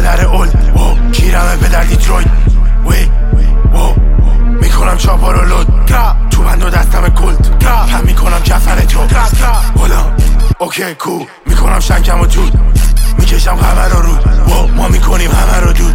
در اول گیرمه به در دیترویت میکنم چاپا رو لود تو بند و دستم کلت پم میکنم کفر تو بلان اوکی کو میکنم شنکم و دود میکشم همه رو رود ما میکنیم همه رو دود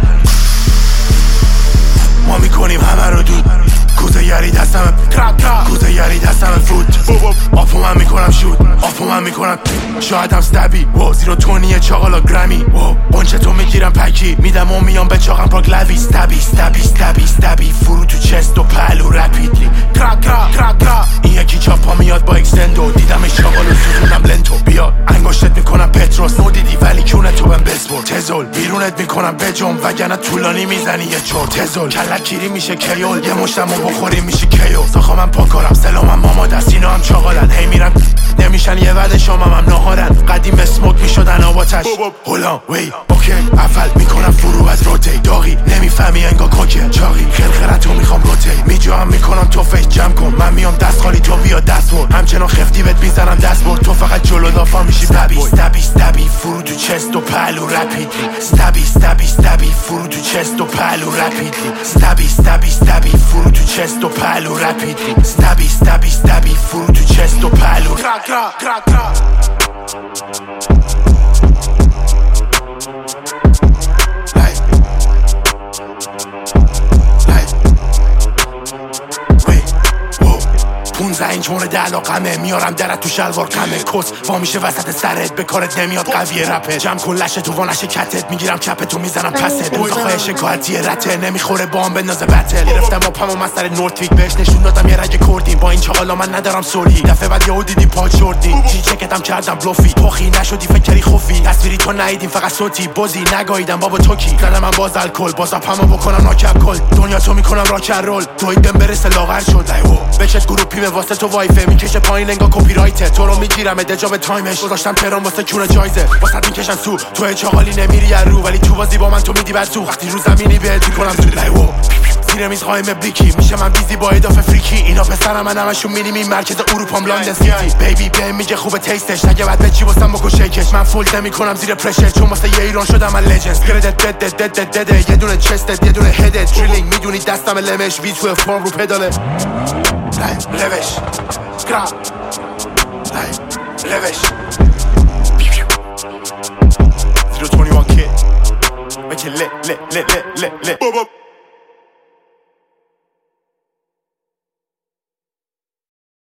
ما میکنیم همه رو دود کوزه یری دستم کوزه یری دستم فوت آپو من میکنم شود آپو من میکنم شایدم ستبی زیرو تونیه چاقالا گرمی قنچه تو میگیرم پکی میدم و میام به چاقم پاک لوی ستبی فرو تو چست و پلو رپیدلی این یکی چاپا میاد با اکسندو دیدمش چاقالو سوزونم لنتو بیا انگشتت میکنم پتروس نودیدی ولی کونه تو بهم بسپر تزول بیرونت میکنم بجم وگرنه طولانی میزنی یه چور تزول کلکیری میشه کیول یه مشتمو بخوری میشه کیو ساخا من پاکارم سلامم ماما دستینا هم چاقالن هی میرن نمیشن یه وعده شامم هم ناهارن قدیم اسموک میشدن آباتش هولا وی اوکی اول میکنم فرو از روتی داغی نمیفهمی انگا کوکه چاقی خلخرتو میخوام روتی میجام میکنم تو فیس جمع کن من میام دست خالی تو بیا دست برد همچنان خفتی بهت میزنم دست برد تو فقط جلو دافا میشی ستبی فرو تو چست و پلو رپیدلی ستبی فرو تو چست و پلو رپیدلی ستبی فرو تو چست و پلو رپیدلی ستبی فرو تو چست و پلو اینج مورد علاقمه میارم درت تو شلوار کمه کس وا میشه وسط سرت به کارت نمیاد قویه رپه جمع کن لشه تو وانش کتت میگیرم کپتو میزنم پست روزاخواه شکایتی رته نمیخوره با هم بندازه بتل گرفتم اپم و مستر نورتویک بهش نشون دادم یه رگ کردیم با این چاقالا من ندارم سولی دفعه بعد یهو دیدی پاک شوردی جی چکتم کردم بلوفی پخی نشدی فکری خوفی تصویری تو ندیدیم فقط صوتی بازی نگاییدم بابا توکی زدم من باز الکل باز اپمو بکنم ناکپ کل دنیا تو میکنم راک رول توید بهم برسه لاغر شد بچت گروپی به واسه تو وایفه میکشه پایین انگا کپی رایته تو رو میگیرم ادجا به تایمش گذاشتم تهران واسه کونه جایزه واسه میکشن سو تو چاقالی نمیری رو ولی تو بازی با من تو میدی بر تو وقتی رو زمینی بهت میکنم تو زیر میز قایم بلیکی میشه من بیزی با اضافه فریکی اینا پسرم من همشون مینیمی مرکز اروپام لندن سیتی بیبی بهم میگه خوبه تیستش نگه بعد به چی واسم بکن شیکش من فول نمیکنم زیر پرشر چون واسه یه ایران شدم من لجند گردت یه دونه چستت یه دونه هدت درینگ میدونی دستم لمش وی تو فرم رو پداله لوش گراب لوش 021 kid make it lit